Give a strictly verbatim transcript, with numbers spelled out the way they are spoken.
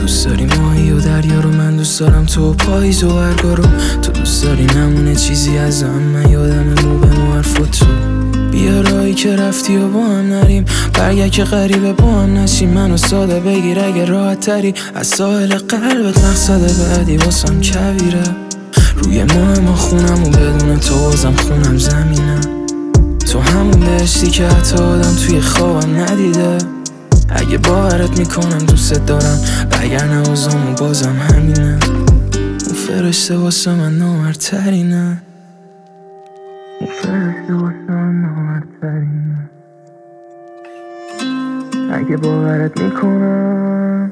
دوست داری ماهی و دریا رو، من دوست دارم تو پاییز و برگا رو. تو دوست داری نمونه چیزی از هم، من یادم مو به مو حرفات تو. بیا راهی که رفتی و با هم نریم، برگه که غریبه با هم نشیم. منو ساده بگیر اگه راحت تری، از ساحل قلبت مقصد بعدی واسم کویره. روی ماه ما خونم و بدون تو بازم خونم زمینه. تو همون بهشتی که حتی آدم توی خوابم ندیده. اگه باورت میکنم دوست دارم، وگرنه اوضاعمون بازم همینه. اون فرشته واسه من نامردترینه. اون فرشته واسه من نامردترینه. اگه باورت میکنم